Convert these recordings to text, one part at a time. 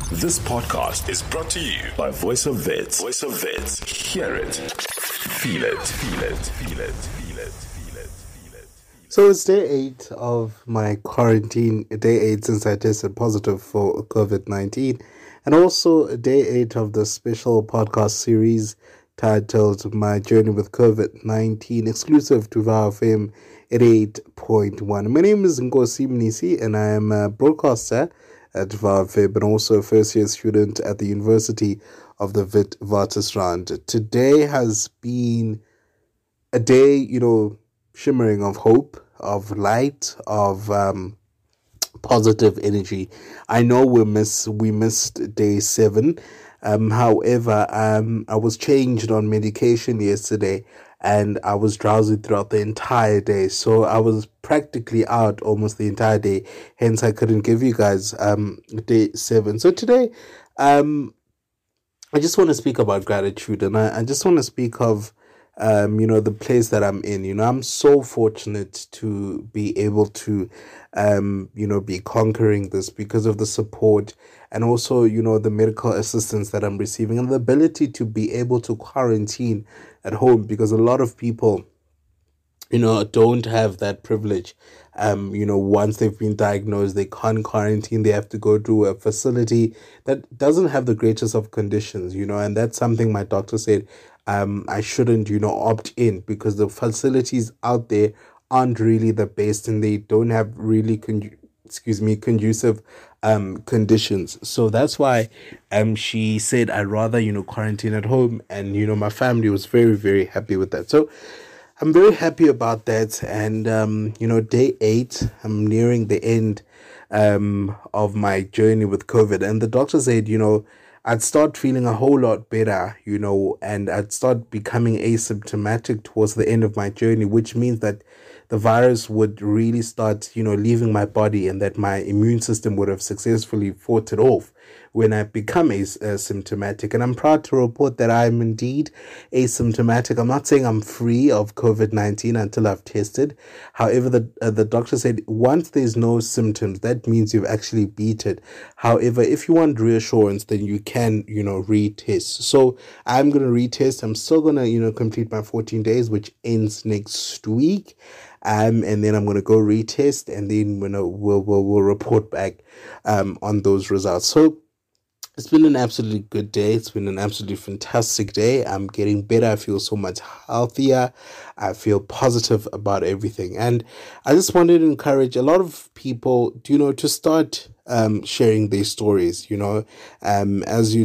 This podcast is brought to you by Voice of Vets. Voice of Vets. Hear it. Feel it. Feel it. Feel it. Feel it. Feel it. Feel it. So it's day 8 of my quarantine, day 8 since I tested positive for COVID-19, and also day 8 of the special podcast series titled My Journey with COVID-19, exclusive to VOW FM 88.1. My name is Nkosi Mnisi, and I am a broadcaster at VOW FM, but also a first-year student at the University of the Witwatersrand. Today has been a day, shimmering of hope, of light, of positive energy. I know we missed day 7. However, I was changed on medication yesterday, and I was drowsy throughout the entire day. So I was practically out almost the entire day. Hence, I couldn't give you guys day 7. So today, I just want to speak about gratitude, and I just want to speak of the place that I'm in. I'm so fortunate to be able to, be conquering this because of the support and also, the medical assistance that I'm receiving and the ability to be able to quarantine at home, because a lot of people, don't have that privilege. Once they've been diagnosed, they can't quarantine. They have to go to a facility that doesn't have the greatest of conditions, and that's something my doctor said I shouldn't, opt in, because the facilities out there aren't really the best and they don't have really conducive conditions. So that's why she said I'd rather, quarantine at home, and, my family was very, very happy with that. So I'm very happy about that. And, day 8, I'm nearing the end of my journey with COVID. And the doctor said, I'd start feeling a whole lot better, and I'd start becoming asymptomatic towards the end of my journey, which means that the virus would really start, leaving my body, and that my immune system would have successfully fought it off when I become asymptomatic. And I'm proud to report that I'm indeed asymptomatic. I'm not saying I'm free of COVID-19 until I've tested. However, the doctor said once there's no symptoms, that means you've actually beat it. However, if you want reassurance, then you can, retest. So I'm going to retest. I'm still going to, complete my 14 days, which ends next week. And then I'm going to go retest, and then we'll report back on those results. So it's been an absolutely good day. It's been an absolutely fantastic day. I'm getting better. I feel so much healthier. I feel positive about everything. And I just wanted to encourage a lot of people, to start sharing their stories. As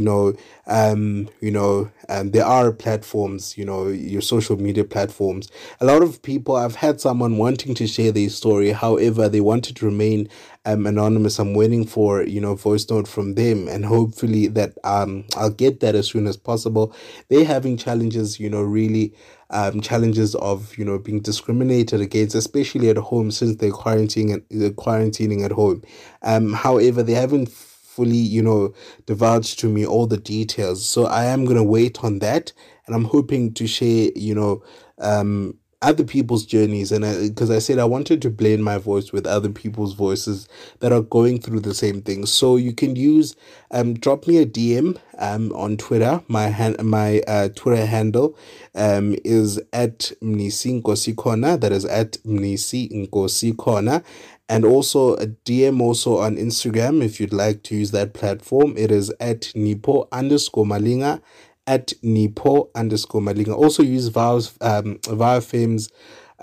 there are platforms, your social media platforms. A lot of people, I've had someone wanting to share their story. However, they wanted to remain anonymous. I'm waiting for, voice note from them, and hopefully that I'll get that as soon as possible. They're having challenges, really challenges of, being discriminated against, especially at home, since they're quarantining at home. However, they haven't fully, divulged to me all the details. So I am going to wait on that, and I'm hoping to share, other people's journeys, and because I said I wanted to blend my voice with other people's voices that are going through the same thing. So you can use drop me a DM on Twitter. My Twitter handle is at Mnisi Nkosi Corner. That is at Mnisi Nkosi Corner. And also a DM also on Instagram if you'd like to use that platform. It is at Nipo_Malinga. At Nipo_Malinga. Also use VOW FM's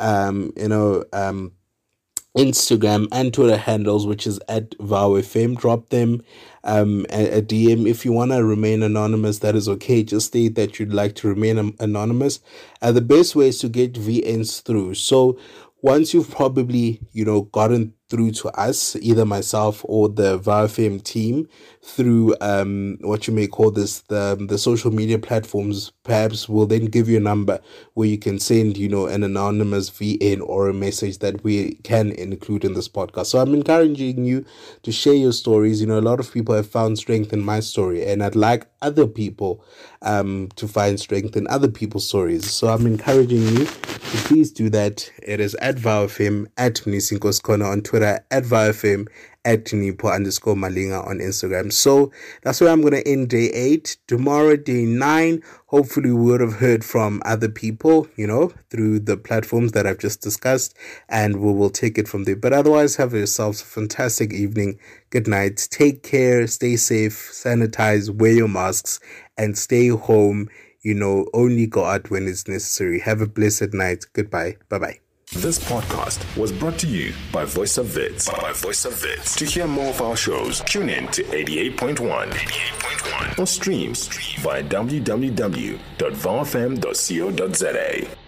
Instagram and Twitter handles, which is at VOW FM. Drop them a DM. If you want to remain anonymous, that is okay. Just state that you'd like to remain anonymous. The best way is to get VNs through. So once you've probably, gotten through to us, either myself or the VOW FM team, through what you may call the social media platforms, perhaps we'll then give you a number where you can send, an anonymous VN or a message that we can include in this podcast. So I'm encouraging you to share your stories. A lot of people have found strength in my story, and I'd like other people to find strength in other people's stories. So I'm encouraging you to please do that. It is at VOW FM, at Mnisi Nkosi Corner on Twitter, at VOW FM, at Nipo_Malinga on Instagram. So that's where I'm going to end day 8. Tomorrow, day 9, hopefully we would have heard from other people, through the platforms that I've just discussed, and we will take it from there. But otherwise, have yourselves a fantastic evening. Good night. Take care. Stay safe. Sanitize. Wear your masks. And stay home. Only go out when it's necessary. Have a blessed night. Goodbye. Bye-bye. This podcast was brought to you by Voice of Wits. To hear more of our shows, tune in to 88.1 or stream via www.vowfm.co.za.